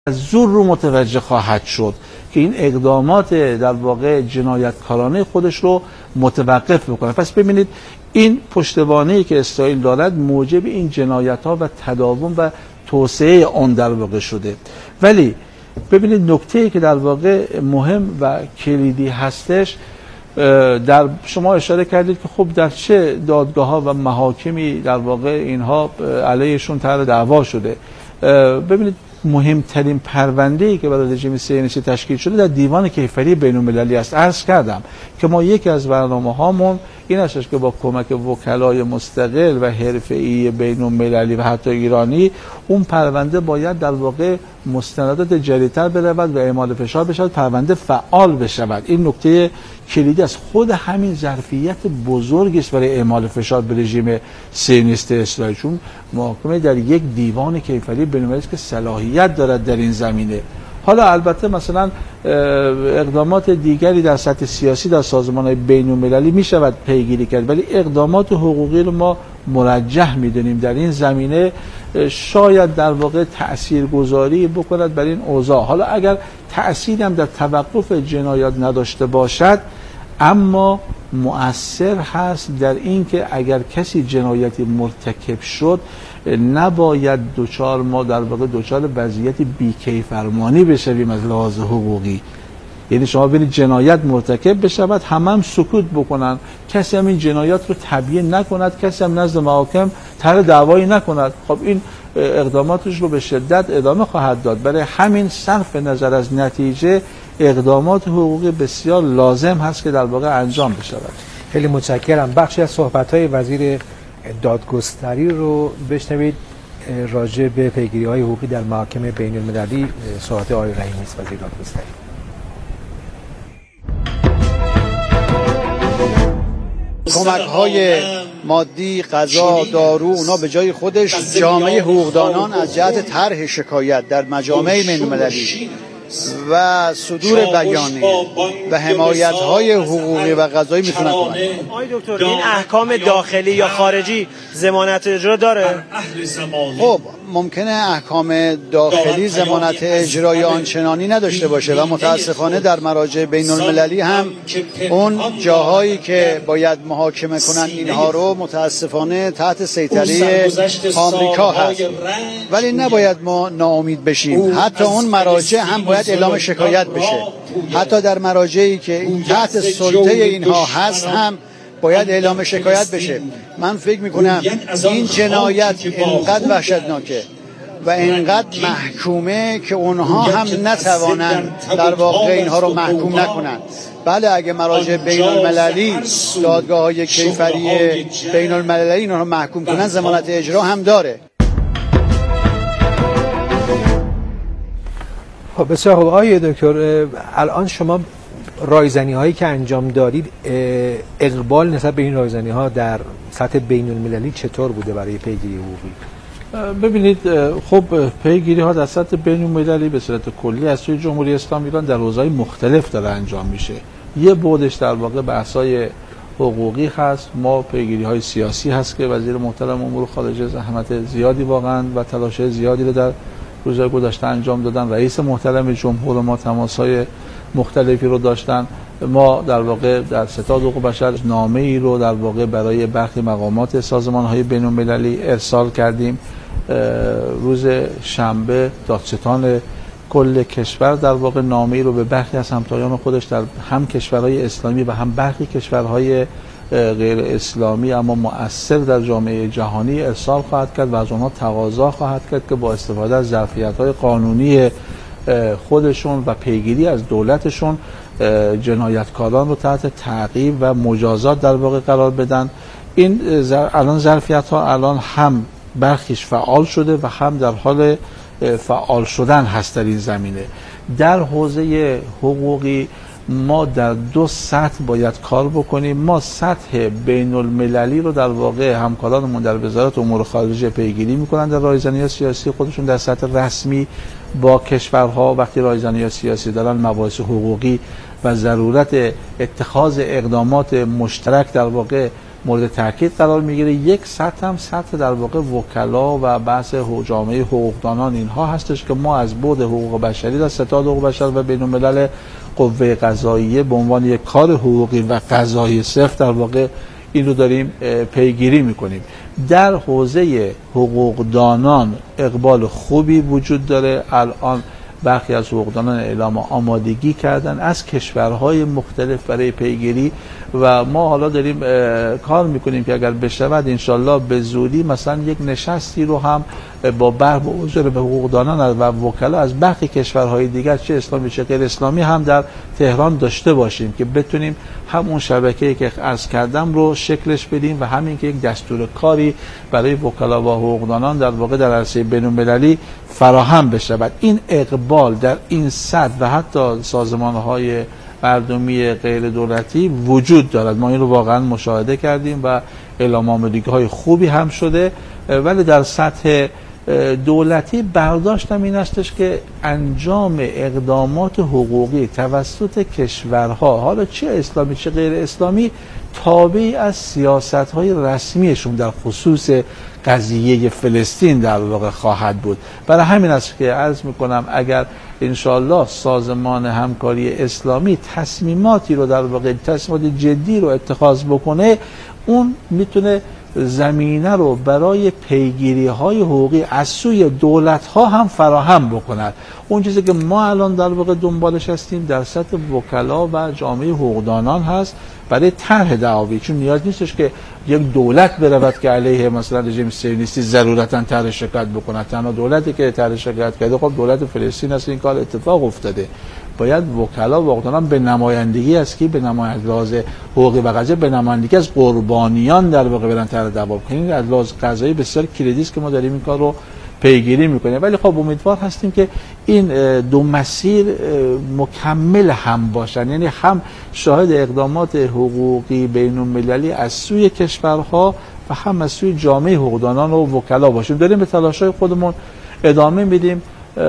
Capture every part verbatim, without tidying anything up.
از زور رو متوجه خواهد شد که این اقدامات در واقع جنایتکارانه خودش رو متوقف بکنه. پس ببینید این پشتوانه‌ای که اسرائیل دارد موجب این جنایت‌ها و تداوم و توسعه آن در واقع شده. ولی ببینید نکته‌ای که در واقع مهم و کلیدی هستش، در شما اشاره کردید که خب در چه دادگاه‌ها و محاکمی در واقع اینها علیهشون طرح دعوا شده. ببینید مهمترین پرونده‌ای که برای رژیم صهیونیستی تشکیل شده در دیوان کیفری بین‌المللی است. عرض کردم که ما یکی از برنامه‌هامون این است که با کمک وکلای مستقل و حرفه‌ای بین‌المللی و حتی ایرانی اون پرونده باید در واقع مستندات جدیدتر برود و اعمال فشار بشود، پرونده فعال بشود. این نکته کلیدی است. خود همین ظرفیت بزرگی است برای اعمال فشار به رژیم صهیونیست اسرائیل، چون محاکمه در یک دیوان کیفری بین‌المللی است که صلاحیت دارد در این زمینه. حالا البته مثلا اقدامات دیگری در سطح سیاسی در سازمان‌های بین‌المللی می شود پیگیری کرد، ولی اقدامات حقوقی رو ما مرجح می‌دونیم در این زمینه شاید در واقع تاثیرگذاری بکند بر این اوضاع. حالا اگر تأثیری هم در توقف جنایات نداشته باشد، اما مؤثر هست در این که اگر کسی جنایتی مرتکب شد نباید دوچار ما در واقع دوچار وضعیت بی‌کیفرمانی بشویم از لحاظ حقوقی. یعنی شما ببینید جنایت مرتکب بشود، همه هم سکوت بکنن، کسی هم این جنایات رو تبیین نکند، کسی هم نزد محاکم طرح دعوایی نکند، خب این اقداماتش رو به شدت ادامه خواهد داد. برای همین صرف نظر از نتیجه اقدامات حقوقی بسیار لازم هست که در واقع انجام بشود. خیلی متشکرم. بخشی از صحبت‌های وزیر دادگستری رو بشنوید راجع به پیگیری‌های حقوقی در محاکم بین‌المللی. صحبت آقای رحیمی است، وزیر دادگستری. کمک‌های مادی، غذا، دارو، اونا به جای خودش جامعه حقوقدانان از جهت طرح شکایت در مجامع بین‌المللی و صدور بیانیه و حمایت‌های حقوقی و قضایی میتونن کمک کنن. آقای دکتر این احکام داخلی یا خارجی ضمانت اجرا داره؟ خب ممکنه احکام داخلی ضمانت اجرای آنچنانی نداشته باشه و متاسفانه در مراجع بین‌المللی هم اون جاهایی که باید محاکمه کنن اینها رو متاسفانه تحت سیطره آمریکا هست. ولی نباید ما ناامید بشیم. حتی اون مراجع هم باید اعلام شکایت بشه. حتی در مراجعی که تحت سلطه اینها هست هم باید اعلام شکایت بشه. من فکر میکنم این جنایت اینقدر وحشتناکه و اینقدر محکومه که اونها هم نتوانن در واقع اینها رو محکوم نکنن. بله اگه مراجع بین المللی، دادگاه های کیفری بین المللی اینها رو محکوم کنن ضمانت اجرا هم داره. خب بسیار خوب. آقای دکتر الان شما رایزنی هایی که انجام دادید، اقبال نسبت به این رایزنی ها در سطح بین المللی چطور بوده برای پیگیری حقوقی؟ ببینید خب پیگیری ها در سطح بین المللی به صورت کلی از سوی جمهوری اسلامی ایران در حوزه‌های مختلف داره انجام میشه. یه بودش در واقع بحث‌های حقوقی هست، ما پیگیری های سیاسی هست که وزیر محترم امور خارجه زحمت زیادی واقعا و تلاش زیادی رو در روزهای گذشته انجام دادن. رئیس محترم جمهور ما تماس‌های مختلفی رو داشتن. ما در واقع در ستاد حقوق بشر نامه‌ای رو در واقع برای برخی مقامات سازمان‌های بین‌المللی ارسال کردیم. روز شنبه دادستان کل کشور در واقع نامه‌ای رو به برخی از همتایان خودش در هم کشورهای اسلامی و هم برخی کشورهای غیر اسلامی اما مؤثر در جامعه جهانی ارسال خواهد کرد و از آنها تقاضا خواهد کرد که با استفاده از ظرفیت‌های قانونی خودشون و پیگیری از دولتشون جنایتکاران رو تحت تعقیب و مجازات در واقع قرار بدن. این الان ظرفیت‌ها الان هم برخیش فعال شده و هم در حال فعال شدن هست در این زمینه. در حوزه حقوقی ما در دو سطح باید کار بکنیم. ما سطح بین المللی رو در واقع همکارانمون در وزارت امور خارجه پیگیری میکنن در رایزنی سیاسی خودشون در سطح رسمی با کشورها. وقتی رایزنی سیاسی دارن مباحث حقوقی و ضرورت اتخاذ اقدامات مشترک در واقع مورد تاکید قرار میگیره. یک سطح هم سطح در واقع وکلا و بحث جامعه حقوقدانان اینها هستش که ما از بعد حقوق بشری در ستاد حقوق بشر و بین الملل قوه قضاییه به عنوان یک کار حقوقی و قضایی صرف در واقع این رو داریم پیگیری میکنیم. در حوزه حقوقدانان اقبال خوبی وجود داره. الان برخی از حقوقدانان اعلام آمادگی کردن از کشورهای مختلف برای پیگیری و ما حالا داریم کار میکنیم که اگر بشود انشالله به زودی مثلا یک نشستی رو هم با برق و حضور به حقوقدانان و وکلا از برخی کشورهای دیگر چه اسلامی چه غیر اسلامی هم در تهران داشته باشیم که بتونیم همون شبکه‌ای که عرض کردم رو شکلش بدیم و همین که یک دستور کاری برای وکلا و حقوقدانان در واقع در عرصه بین‌المللی فراهم بشود. این اقبال در این سطح و حتی سازمان‌های مردمی غیر دولتی وجود دارد. ما این رو واقعا مشاهده کردیم و اعلام آمادگی‌های خوبی هم شده، ولی در سطح دولتی برداشتم این استش که انجام اقدامات حقوقی توسط کشورها، حالا چه اسلامی چه غیر اسلامی، تابعی از سیاست‌های رسمیشون در خصوص قضیه فلسطین در واقع خواهد بود. برای همین است که عرض میکنم اگر انشالله سازمان همکاری اسلامی تصمیماتی رو در واقع تصمیمات جدی رو اتخاذ بکنه، اون میتونه زمینه رو برای پیگیری های حقوقی از سوی دولت ها هم فراهم بکند. اون چیزی که ما الان در واقع دنبالش هستیم در سطح وکلا و جامعه حقوقدانان هست برای طرح دعاوی، چون نیاز نیستش که یک دولت برود که علیه مثلا رژیم صهیونیستی ضرورتاً طرح شکایت بکند. تنها دولتی که طرح شکایت کرده خب دولت فلسطین است. این کار اتفاق افتاده. باید وکلا و حقوقدانان به نمایندگی از کی؟ به نمایندگی لحاظ حقوقی و قضایی به نمایندگی از قربانیان در واقع برن طرح دعوا کنین. از لحاظ قضایی بسیار کلیدی است که ما داریم این کار رو پیگیری میکنیم. ولی خب امیدوار هستیم که این دو مسیر مکمل هم باشن، یعنی هم شاهد اقدامات حقوقی بین المللی از سوی کشورها و هم از سوی جامعه حقوقدانان و وکلا باشیم. داریم به تلاش‌های خودمون ادامه میدیم.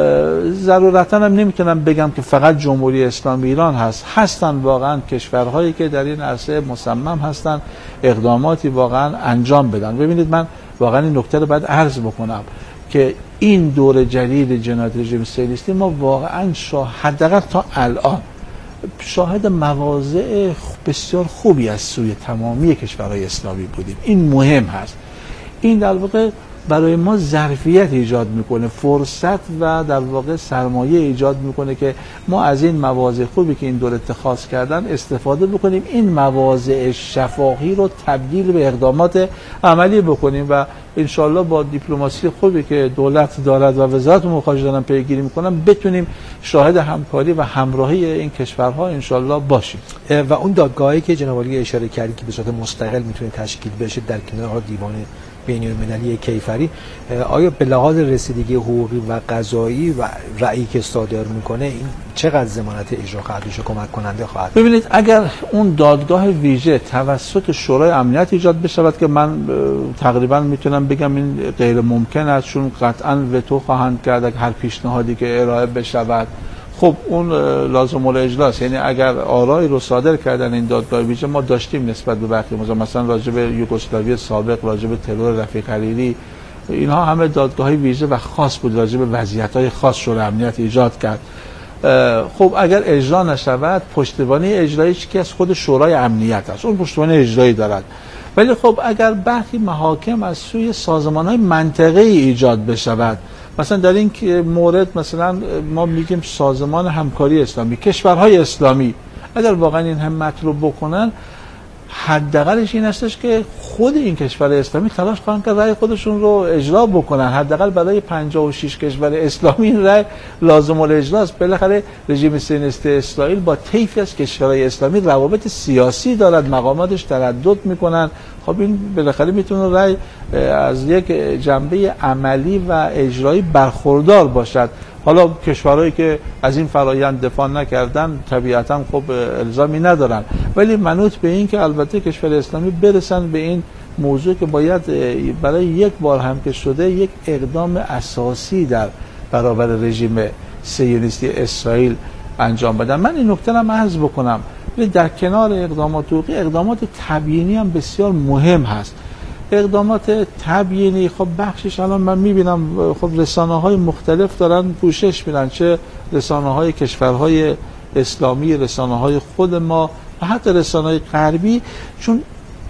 ضرورتاً هم نمیتونم بگم که فقط جمهوری اسلامی ایران هست، هستن واقعا کشورهایی که در این عرصه مصمم هستن اقداماتی واقعا انجام بدن. ببینید من واقعا این نکته رو باید عرض بکنم که این دور جدید جنایت رژیم صهیونیستی ما واقعا شاهد، حداقل تا الان شاهد مواضع بسیار خوبی از سوی تمامی کشورهای اسلامی بودیم. این مهم هست. این در واقع برای ما ظرفیت ایجاد میکنه، فرصت و در واقع سرمایه ایجاد میکنه که ما از این مواضع خوبی که این دور اتخاذ کردن استفاده بکنیم، این مواضع شفاهی رو تبدیل به اقدامات عملی بکنیم و انشالله با دیپلماسی خوبی که دولت دارد و وزارت امور خارجه دارن پیگیری میکنن بتونیم شاهد همکاری و همراهی این کشورها انشالله باشیم. و اون دادگاهی که جناب عالی اشاره کردید که به صورت مستقل میتونه تشکیل بشه در کنار دیوان بین المللی کیفری، آیا به لحاظ رسیدگی حقوقی و قضایی و رأیی که صادر میکنه این چقدر ضمانت اجرا خواهد بشه، کمک کننده خواهد؟ ببینید اگر اون دادگاه ویژه توسط شورای امنیت ایجاد بشود که من تقریبا میتونم بگم این غیر ممکن است، چون قطعا وتو خواهند کرد هر پیشنهادی که ارائه بشود. خب اون لازم الاجراست، یعنی اگر آرایی رو صادر کردن این دادگاه ویژه، ما داشتیم نسبت به برخی موضوع، مثلا راجع به یوگسلاوی سابق، راجع به ترور رفیق حریری، اینها همه دادگاه‌های ویژه و خاص بود، راجع به وضعیت‌های خاص شورای امنیت ایجاد کرد. خب اگر اجرا نشود، پشتیبانی اجراییش که از خود شورای امنیت است، اون پشتیبانی اجرایی دارد. ولی خب اگر برخی محاکم از سوی سازمان‌های منطقه‌ای ایجاد بشود، مثلا در این مورد مثلا ما میگیم سازمان همکاری اسلامی، کشورهای اسلامی اگر واقعا این همت رو بکنن، حداقلش این هستش که خود این کشور اسلامی تلاش کنن که رأی خودشون رو اجرا بکنن. حداقل برای پنجاه و شش کشور اسلامی این رأی لازم الاجراست. بالاخره رژیم صهیونیستی اسرائیل با طیفی از کشورهای اسلامی روابط سیاسی دارد، مقاماتش تردد میکنن. خب این بالاخره میتونه رأی از یک جنبه عملی و اجرایی برخوردار باشد. حالا کشورهایی که از این فرایند دفاع نکردن طبیعتا خب الزامی ندارن، ولی منوط به این که البته کشور اسلامی برسن به این موضوع که باید برای یک بار هم که شده یک اقدام اساسی در برابر رژیم صهیونیستی اسرائیل انجام بدن. من این نکته رو عرض بکنم، در کنار اقدامات حقوقی اقدامات تبیینی هم بسیار مهم هست. اقدامات تبیینی خب بخشش الان من میبینم خب رسانه‌های مختلف دارن پوشش میدن، چه رسانه‌های کشورهای اسلامی، رسانه‌های خود ما و حتی رسانه‌های غربی، چون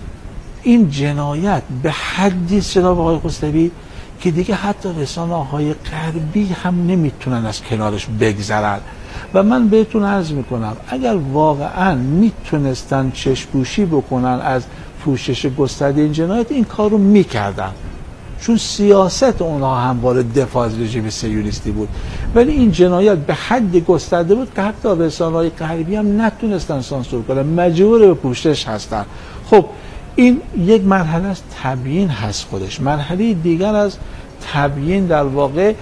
این جنایت به حدی است جناب آقای خسروی که دیگه حتی رسانه‌های غربی هم نمیتونن از کنارش بگذرن. و من بهتون عرض میکنم اگر واقعا میتونستن چشم‌پوشی بکنن از پوشش گسترده این جنایت، این کار رو میکردن، چون سیاست اونها همواره دفاع از رژیم صهیونیستی بود. ولی این جنایت به حد گسترده بود که حتی رسانه‌های غربی هم نتونستن سانسور کنن، مجبور به پوشش هستن. خب این یک مرحله از تبیین هست خودش. مرحله دیگر از تبیین در واقع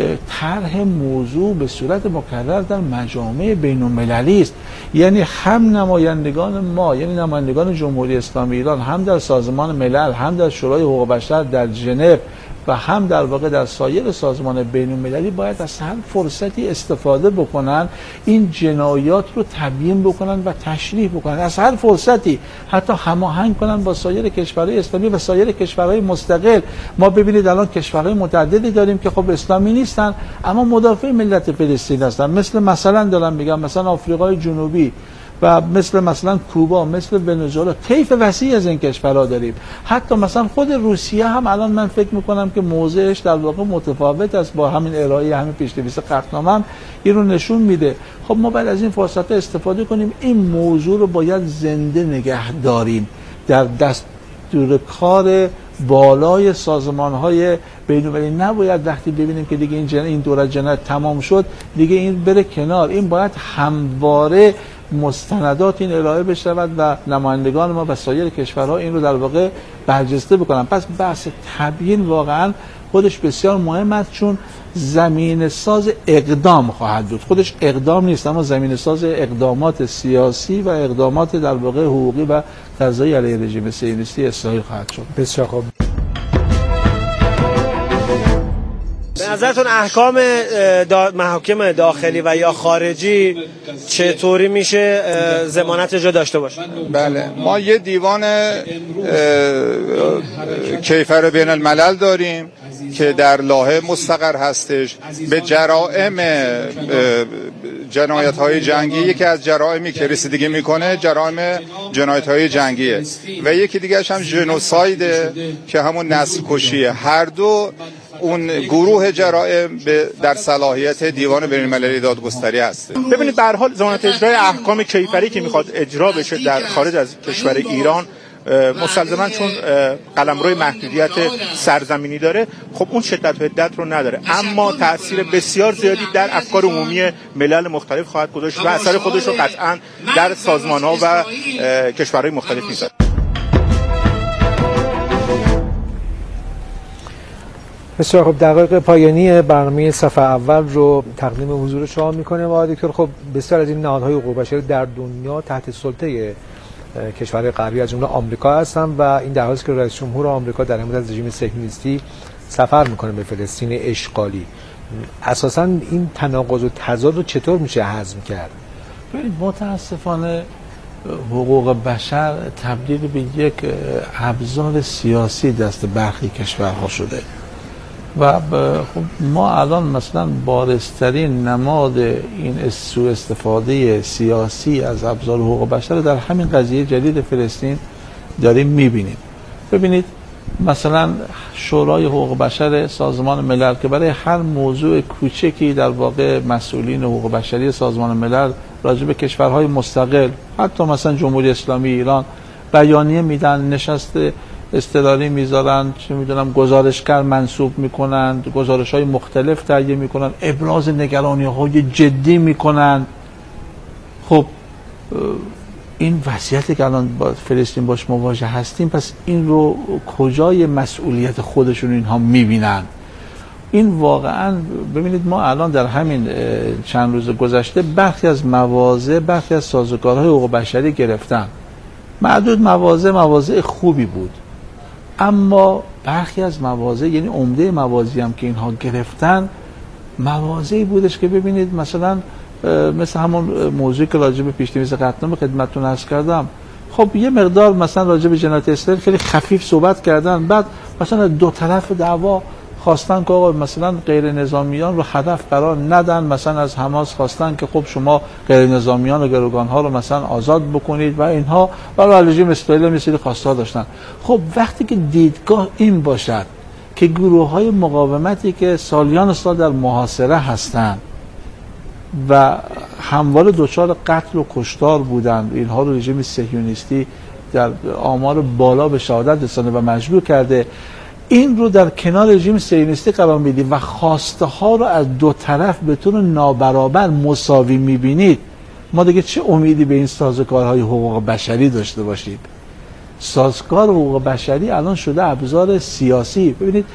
طرح موضوع به صورت مکرر در مجامع بین المللی است. یعنی هم نمایندگان ما، یعنی نمایندگان جمهوری اسلامی ایران، هم در سازمان ملل، هم در شورای حقوق بشر در ژنو و هم در واقع در سایر سازمان بین المللی باید از هر فرصتی استفاده بکنن، این جنایات رو تبیین بکنن و تشریح بکنن، از هر فرصتی، حتی هماهنگ کنن با سایر کشورهای اسلامی و سایر کشورهای مستقل. ما ببینید الان کشورهای متعددی داریم که خب اسلامی نیستن اما مدافع ملت فلسطین هستن، مثل مثلا دارم میگم مثلا آفریقای جنوبی و مثل مثلا کوبا، مثل ونزوئلا، طیف وسیع از این کشورها داریم. حتی مثلا خود روسیه هم الان من فکر میکنم که موضعش در واقع متفاوت است با همین ارائه همین پیش‌نویس قطعنامه هم این رو نشون میده. خب ما باید از این فرصت استفاده کنیم، این موضوع رو باید زنده نگه داریم در دستور کار بالای سازمان‌های بین‌المللی. نباید وقتی ببینیم که دیگه این جن... این دوره جنایت تمام شد دیگه این بره کنار. این باید همواره مستندات این ارائه بشود و نمایندگان ما و سایر کشورها این رو در واقع برجسته بکنن. پس بحث تبیین واقعا خودش بسیار مهم است، چون زمین ساز اقدام خواهد بود. خودش اقدام نیست اما زمین ساز اقدامات سیاسی و اقدامات در واقع حقوقی و قضایی علیه رژیم صهیونیستی اسرائیل خواهد شد. بسیار خوب. به نظرتون احکام دا محاکم داخلی و یا خارجی چطوری میشه ضمانت اجرا داشته باشه؟ بله، ما یه دیوان کیفر بین الملل داریم که در لاهه مستقر هستش. به جرائم جنایت های جنگی، یکی از جرائمی که رسیدگی میکنه جرائم جنایت های جنگیه و یکی دیگه هم ژنوسایده که همون نسل کشیه. هر دو اون گروه جرائم در صلاحیت دیوان بین المللی دادگستری هست. ببینید به هر حال ضمانت اجرای احکام کیفری که میخواد اجرا بشه در خارج از کشور ایران مسلماً چون قلمروی محدودیت سرزمینی داره، خب اون شدت و حدت رو نداره، اما تأثیر بسیار زیادی در افکار عمومی ملل مختلف خواهد گذاشت و اثر خودش رو قطعاً در سازمان‌ها و کشورهای مختلف میذاره. بسیار خب، دقایق پایانی برنامه صفحه اول رو تقدیم حضور شما میکنه. و دکتر خب بسیار از این نهادهای حقوق بشری در دنیا تحت سلطه کشورهای غربی از جمله آمریکا هستن و این در حالی است که رئیس جمهور آمریکا در حمایت از رژیم صهیونیستی سفر میکنه به فلسطین اشغالی. اساساً این تناقض و تضاد رو چطور میشه هضم کرد؟ ببینید متاسفانه حقوق بشر تبدیل به یک ابزار سیاسی دست برخی کشورها شده و خب ما الان مثلا بارزترین نماد این سوء استفاده سیاسی از ابزار حقوق بشر در همین قضیه جدید فلسطین داریم میبینیم. ببینید مثلا شورای حقوق بشر سازمان ملل که برای هر موضوع کوچکی در واقع مسئولین حقوق بشری سازمان ملل راجع به کشورهای مستقل، حتی مثلا جمهوری اسلامی ایران، بیانیه میدن، نشست اضطراری میذارن، چه میدونم گزارشگر منصوب میکنن، گزارش های مختلف تهیه میکنن، ابراز نگرانی های جدی میکنن. خب این وضعیتی که الان با فلسطین باش مواجه هستیم، پس این رو کجای مسئولیت خودشون اینها میبینن؟ این واقعا ببینید ما الان در همین چند روز گذشته برخی از مواضع، برخی از سازوکارهای حقوق بشری گرفتن. معدود مواضع مواضع خوبی بود، اما برخی از مواضع، یعنی عمده مواضعی هم که اینها گرفتن، مواضعی بودش که ببینید مثلا مثل همون موضوعی که راجع به پیش‌نویس قطعنامه خدمتتون عرض کردم، خب یه مقدار مثلا راجع به جنایت اسرائیل خیلی خفیف صحبت کردن، بعد مثلا دو طرف دعوا خواستن که آقا مثلا غیر نظامیان رو هدف قرار ندن، مثلا از حماس خواستن که خب شما غیر نظامیان و گروگان‌ها رو مثلا آزاد بکنید و اینها، برای رژیم اسرائیل هم یه سری خواست‌ها داشتن. خب وقتی که دیدگاه این باشد که گروه‌های مقاومتی که سالیان سال در محاصره هستند و همواره دچار قتل و کشتار بودند، اینها رو رژیم صهیونیستی در آمار بالا به شهادت رسانده و مجبور کرده، این رو در کنار رژیم صهیونیستی قرار میدید و خواسته ها رو از دو طرف به طور نابرابر مساوی میبینید، ما دیگه چه امیدی به این سازوکارهای حقوق بشری داشته باشید؟ سازوکار حقوق بشری الان شده ابزار سیاسی. ببینید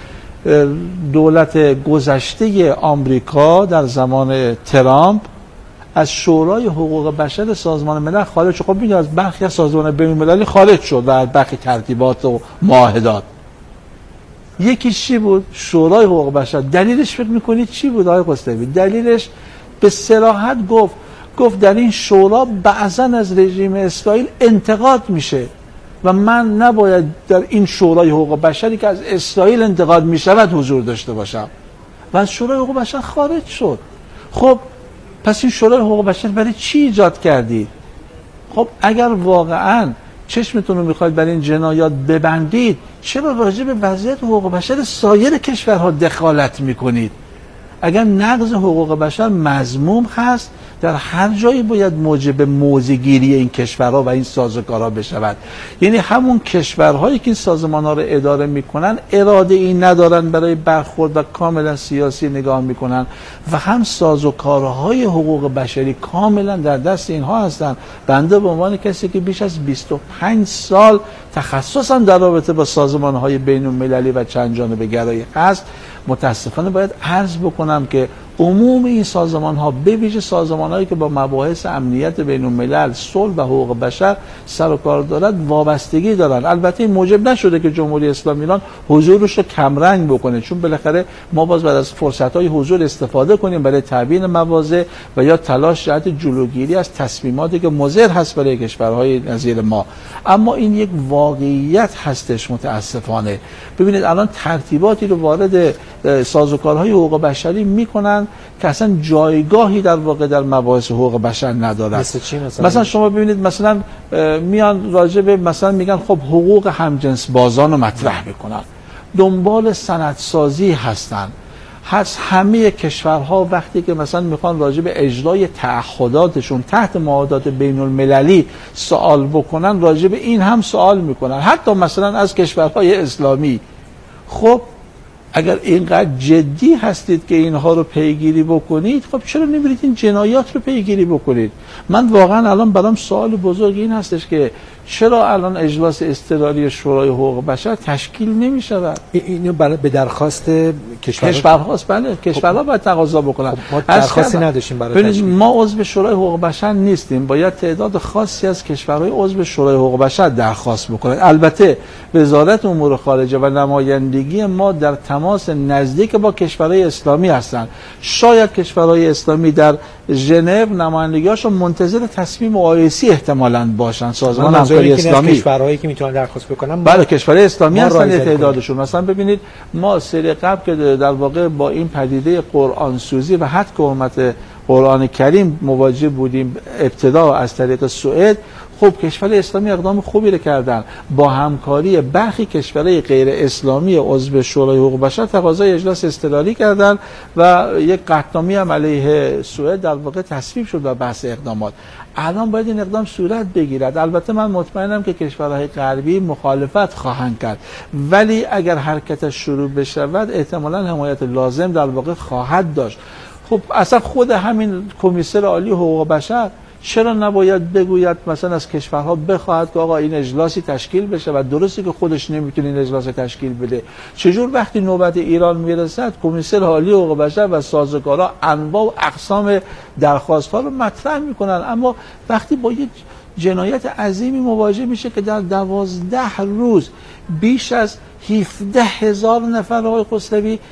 دولت گذشته آمریکا در زمان ترامپ از شورای حقوق بشر سازمان ملل خارج شد. خب میدونید از برخی از سازمان بین‌المللی خارج شد و از برخی ترتیبات و معاهدات. یکی چی بود؟ شورای حقوق بشر. دلیلش فکر میکنید چی بود آقای قصیبی؟ دلیلش به صراحت گفت گفت در این شورا بعضا از رژیم اسرائیل انتقاد میشه و من نباید در این شورای حقوق بشری که از اسرائیل انتقاد میشود حضور داشته باشم و از شورای حقوق بشر خارج شد. خب پس این شورای حقوق بشر برای چی ایجاد کردید؟ خب اگر واقعاً چشمتون رو میخواید برای این جنایات ببندید، چرا راجع به وضعیت حقوق بشر سایر کشورها دخالت میکنید؟ اگر نقض حقوق بشر مذموم هست، در هر جایی باید موجب موضع‌گیری این کشورها و این سازوکارها بشود. یعنی همون کشورهایی که این سازمان‌ها رو اداره میکنن اراده این ندارن برای برخورد و کاملا سیاسی نگاه میکنن و هم سازوکارهای حقوق بشری کاملا در دست اینها هستن. بنده به عنوان کسی که بیش از بیست و پنج سال تخصصم در رابطه با سازمان‌های بین‌المللی و چند جانبه گرایی هست، متاسفانه باید عرض بکنم که عموم این سازمان ها به ویژه سازمان هایی که با مباحث امنیت بین الملل، صلح و حقوق بشر سر و کار دارد وابستگی دارن. البته این موجب نشده که جمهوری اسلامی ایران حضورش رو کمرنگ بکنه، چون بالاخره ما باز بعد از فرصت های حضور استفاده کنیم برای تبیین مواضع و یا تلاش جهت جلوگیری از تصمیماتی که مضر هست برای کشورهای نظیر ما. اما این یک واقعیت هستش متاسفانه. ببینید الان ترتیباتی رو وارد سازوکارهای حقوق بشری میکنن که اصلا جایگاهی در واقع در مباحث حقوق بشر ندارد. مثل چی مثلا؟ مثلا شما ببینید مثلا میان راجع به مثلا میگن خب حقوق همجنس بازان رو مطرح میکنن، دنبال سندسازی هستن. هست همه کشورها وقتی که مثلا میخوان راجع به اجرای تعهداتشون تحت معاهدات بین المللی سوال بکنن، راجع به این هم سوال میکنن، حتی مثلا از کشورهای اسلامی. خب اگر اینقدر جدی هستید که اینها رو پیگیری بکنید، خب چرا نمیرید این جنایات رو پیگیری بکنید؟ من واقعا الان برام سوال بزرگ این هستش که چرا الان اجلاس اضطراری شورای حقوق بشر تشکیل نمی شود؟ اینو به درخواست کشورها کشورهاست. بله کشورها باید تقاضا بکنن. خب ما درخواستی نداشتیم برای تشکیل. ما عضو شورای حقوق بشر نیستیم، باید تعداد خاصی از کشورهای عضو شورای حقوق بشر درخواست بکنن. البته وزارت امور خارجه و نمایندگی ما در تماس نزدیک با کشورهای اسلامی هستند. شاید کشورهای اسلامی در ژنو نمایندگی‌هاشون منتظر تصمیم آی‌سی احتمالاً باشن. سازمان همکاری اسلامی کشورهایی که میتونن درخواست بکنن، بله کشورهای اسلامی هستن تعدادشون. مثلا ببینید ما سری قبل که در واقع با این پدیده قرآن سوزی و حد حرمت قرآن کریم مواجه بودیم، ابتدا از طریق سوئد، خب کشور اسلامی اقدام خوبی رو کردن، با همکاری برخی کشورهای غیر اسلامی عضو شورای حقوق بشر تقاضای اجلاس اضطراری کردن و یک قطعنامه هم علیه سوئد در واقع تصویب شد و بحث اقدامات. الان باید این اقدام صورت بگیرد. البته من مطمئنم که کشورهای غربی مخالفت خواهند کرد، ولی اگر حرکتش شروع بشود احتمالاً حمایت لازم در واقع خواهد داشت. خب اصلا خود همین کمیسر عالی حقوق بشر چرا نباید بگوید مثلا از کشورها بخواهد که آقا این اجلاسی تشکیل بشه و درسته که خودش نمیتونه این اجلاس تشکیل بده؟ چجور وقتی نوبت ایران میرسد کمیسر عالی حقوق بشر و سازوکارها انواع و اقسام درخواست‌ها رو مطرح میکنن، اما وقتی با یک جنایت عظیمی مواجه میشه که در دوازده روز بیش از هفده هزار نفر آقای خسروی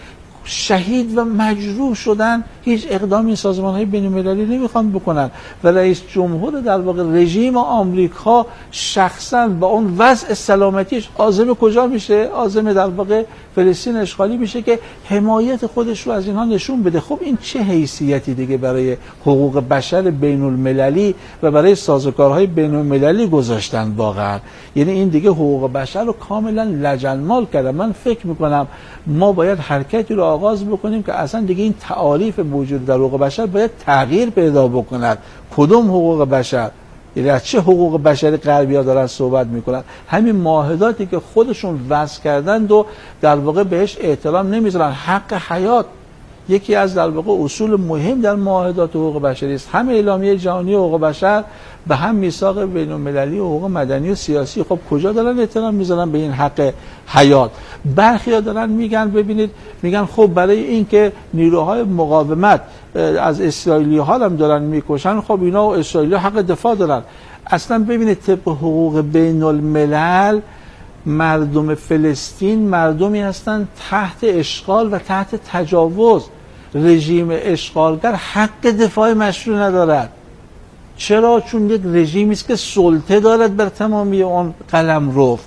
شهید و مجروح شدن، هیچ اقدامی این سازمان‌های بین‌المللی نمیخوان بکنن و رئیس جمهور در واقع رژیم آمریکا شخصا با اون وضع سلامتیش عازم کجا میشه؟ عازم در واقع فلسطین اشغالی میشه که حمایت خودش رو از اینها نشون بده. خب این چه حیثیتی دیگه برای حقوق بشر بین‌المللی و برای سازوکارهای بین‌المللی گذاشتن واقعا؟ یعنی این دیگه حقوق بشر رو کاملا لجنمال کرده. من فکر میکنم ما باید حرکتی رو آغاز بکنیم که اصلا دیگه این تعاریف موجود در حقوق بشر باید تغییر پیدا بکند. کدوم حقوق بشر؟ یعنی از چه حقوق بشری غربی‌ها دارن صحبت میکنن؟ همین معاهداتی که خودشون وضع کردند و در واقع بهش احترام نمیذارن. حق حیات یکی از در واقع اصول مهم در معاهدات حقوق بشری است. هم اعلامیه جهانی حقوق بشر به هم میثاق بین‌المللی حقوق مدنی و سیاسی. خب کجا دارن احترام میذارن به این حق حیات؟ برخی‌ها دارن میگن ببینید، میگن خب برای اینکه نیروهای مقاومت از اسرائیلی‌ها هم دارن میکشن، خب اینا و اسرائیلی‌ها حق دفاع دارن. اصلا ببینید طبق حقوق بین‌الملل مردم فلسطین مردمی هستند تحت اشغال و تحت تجاوز. رژیم اشغالگر حق دفاع مشروع ندارد. چرا؟ چون یک رژیمی است که سلطه دارد بر تمامی اون قلمرو.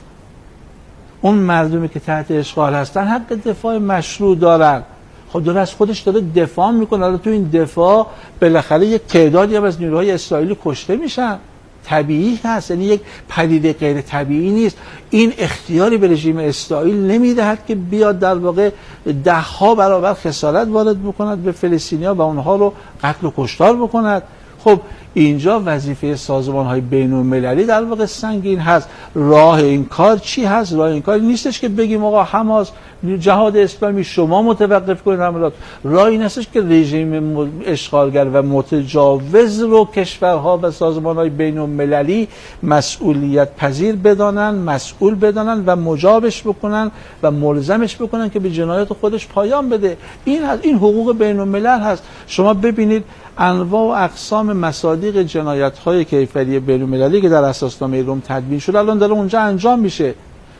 اون مردمی که تحت اشغال هستن حق دفاع مشروع دارن. خب داره از خودش داره دفاع میکنه. حالا تو این دفاع بالاخره یک تعدادی هم از نیروهای اسرائیلی کشته میشن. طبیعی هست، یعنی یک پدیده غیر طبیعی نیست. این اختیاری به رژیم اسرائیل نمیدهد که بیاد در واقع ده ها برابر خسارت وارد بکند به فلسطینی‌ها و اونها رو قتل و کشتار بکند. خب اینجا وظیفه سازمان‌های بین‌المللی در واقع سنگین هست. راه این کار چی هست؟ راه این کار نیستش که بگیم آقا حماس، جهاد اسلامی شما متوقف کنید حملات. راه این هستش که رژیم اشغالگر و متجاوز رو کشورها و سازمان‌های بین‌المللی مسئولیت پذیر بدانن، مسئول بدانن و مجابش بکنن و ملزمش بکنن که به جنایات خودش پایان بده. این هست، این حقوق بین‌الملل هست. شما ببینید انواع و اقسام مصادیق جنایت‌های کیفری بین‌المللی که در اساسنامه روم تدوین شده الان داره اونجا انجام میشه.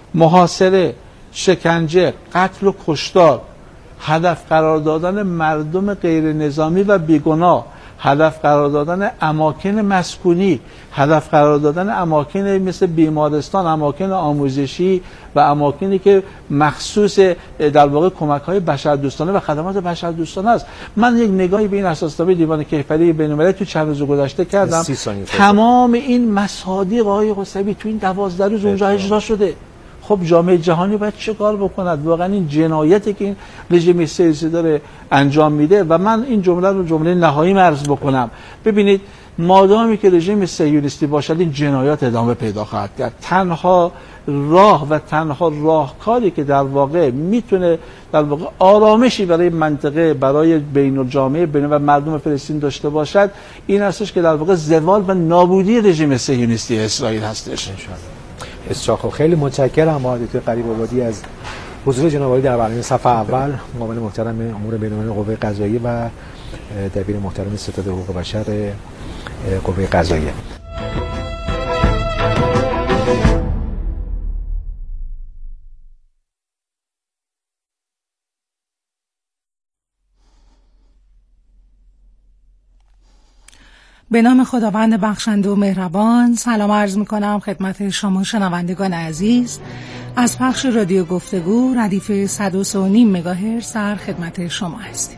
محاصره، شکنجه، قتل و کشتار، هدف قرار دادن مردم غیر نظامی و بیگناه، هدف قرار دادن اماکن مسکونی، هدف قرار دادن اماکن مثل بیمارستان، اماکن آموزشی و اماکنی که مخصوص در واقع کمک‌های بشردوستانه و خدمات بشردوستانه است. من یک نگاهی به این اساسنامه دیوان کیفری بین‌المللی تو چند روز گذشته کردم. تمام این مصادیق آقای قصبی تو این دوازده روز اونجا اجرا شده. خب جامعه جهانی باید چه کار بکند؟ واقعا این جنایتی که این رژیم سیاسی داره انجام میده. و من این جمله رو جمله نهایی عرض بکنم. ببینید مادامی که رژیم صهیونیستی باشد این جنایات ادامه پیدا خواهد کرد. تنها راه و تنها راهکاری که در واقع میتونه در واقع آرامشی برای منطقه، برای بین الجامعه بین و مردم فلسطین داشته باشد این هستش که در واقع زوال و نابودی رژیم صهیونیستی اسرائیل هستش. بسیار خیلی متشکرم آقای دکتر قریب آبادی از حضور جناب عالی در برنامه صف اول، معاون محترم امور بین‌المللی قوه قضاییه و دبیر محترم ستاد حقوق بشر قوه قضاییه. به نام خداوند بخشنده و مهربان، سلام عرض می کنم خدمت شما شنوندگان عزیز. از پخش رادیو گفتگو ردیف صد و سه و نیم مگاهرتز در خدمت شما هستیم.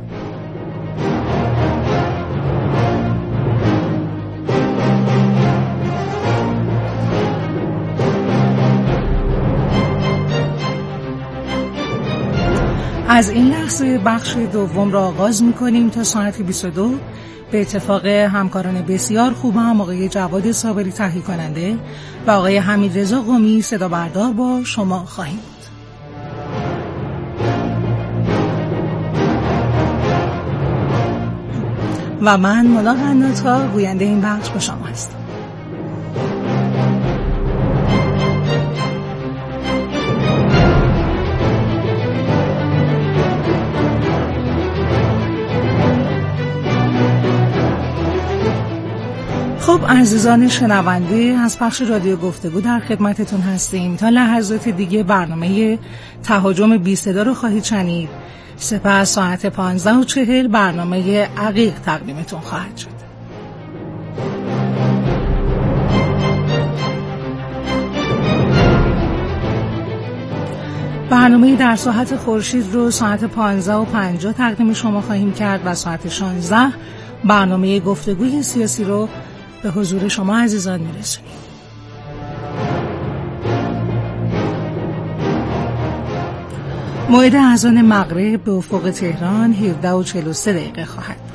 از این لحظه بخش دوم را آغاز می کنیم تا ساعت بیست و دو. به اتفاق همکاران بسیار خوب هم آقای جواد صابری تهیه کننده و آقای حمید رضا قمی صدا بردار با شما خواهیم بود. و من مولا قناتا گوینده این بخش با شما هستم. خب عزیزان شنونده، از پخش رادیو گفتگو در خدمتتون هستیم. تا لحظات دیگه برنامه تهاجم بی صدا رو خواهید شنید سپس ساعت پانزده و چهل برنامه عقیق تقدیمتون خواهد شد. برنامه در ساعت خورشید رو ساعت پانزده و پنجاه تقدیم شما خواهیم کرد و ساعت شانزده برنامه گفتگوی سیاسی رو به حضور شما عزیزان میرسونیم. موعد اذان مغرب به افق تهران هفده و چهل و سه دقیقه خواهد بود.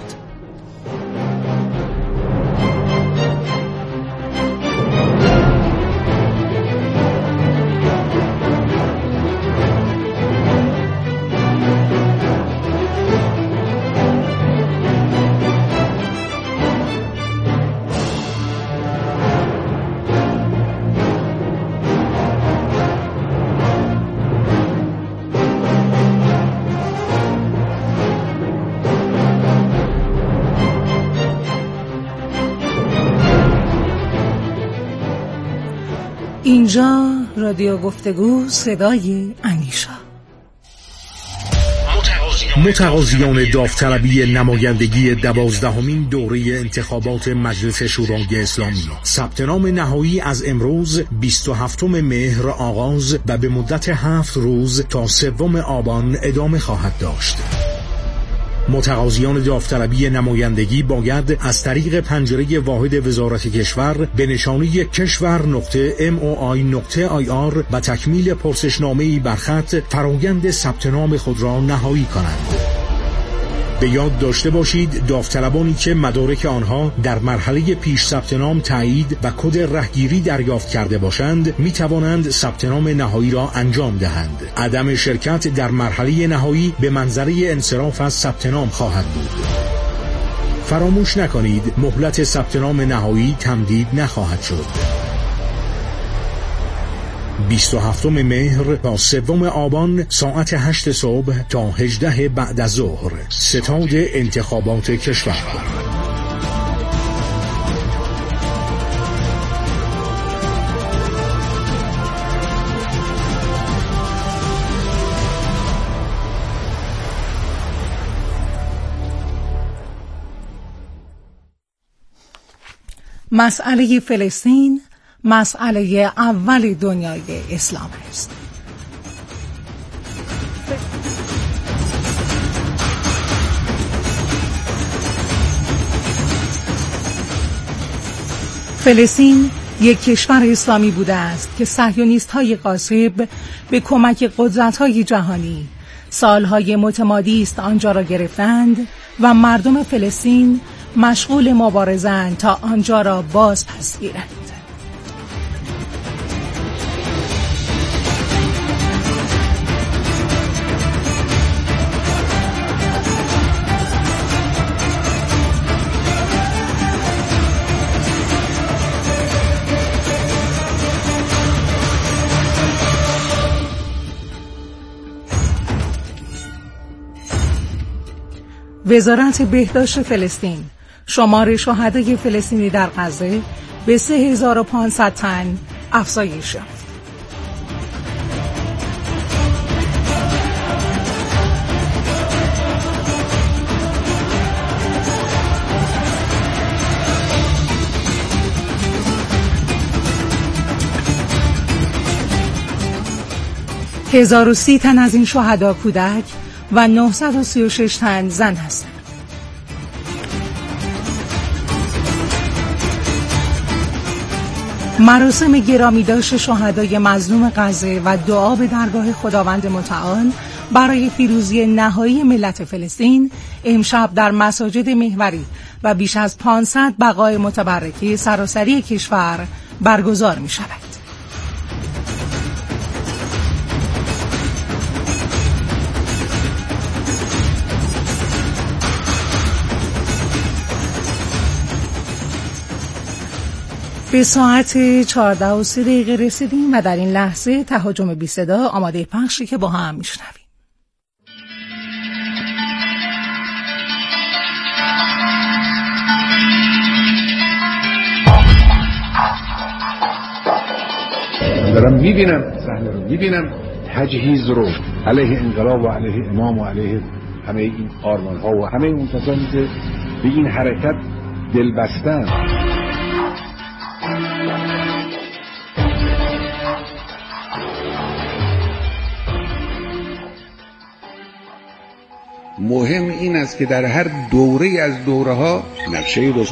اینجا رادیو گفتگو، صدای اندیشه. متقاضیان داوطلبی نمایندگی دوازدهمین دوره انتخابات مجلس شورای اسلامی ثبت نام نهایی از امروز بیست و هفتم مهر آغاز و به مدت هفت روز تا سوم آبان ادامه خواهد داشت. متقاضیان داوطلبی نمایندگی باید از طریق پنجره واحد وزارت کشور به نشانی کشور نقطه ام او آی نقطه آی آر و تکمیل پرسشنامه‌ای بر خط فرایند ثبت نام خود را نهایی کنند. به یاد داشته باشید داوطلبانی که مدارک آنها در مرحله پیش ثبت نام تایید و کد رهگیری دریافت کرده باشند می توانند ثبت نام نهایی را انجام دهند. عدم شرکت در مرحله نهایی به منظره انصراف از ثبت نام خواهد بود. فراموش نکنید مهلت ثبت نام نهایی تمدید نخواهد شد. بیست و هفتم مهر تا سوم آبان ساعت هشت صبح تا هجده بعد از ظهر. ستاد انتخابات کشور. مسئله فلسطین مسئله اول دنیای اسلام است. فلسطین یک کشور اسلامی بوده است که صهیونیست‌های غاصب به کمک قدرت‌های جهانی سالهای متمادی است آنجا را گرفتند و مردم فلسطین مشغول مبارزه‌اند تا آنجا را باز پس گیرند. وزارت بهداشت فلسطین شمار شهدای فلسطینی در غزه به سه هزار و پانصد تن افزایش یافت. هزار و سی تن از این شهدا کودک و نهصد و سی و شش تن زن هستند. مراسم گرامیداشت شهدای مظلوم غزه و دعا به درگاه خداوند متعال برای پیروزی نهایی ملت فلسطین امشب در مساجد محوری و بیش از پانصد بقای متبرکه سراسری کشور برگزار می شود. به ساعت چهارده و سه دقیقه رسیدیم و در این لحظه تهاجم بی صدا آماده پخشی که با هم میشنویم. دارم میبینم صحنه رو، میبینم تجهیز رو، علیه انقلاب و علیه امام و علیه همه این آرمان ها و همه اون کسانی که به این حرکت دل بستن. مهم این است که در هر دوره از دوره ها نقشه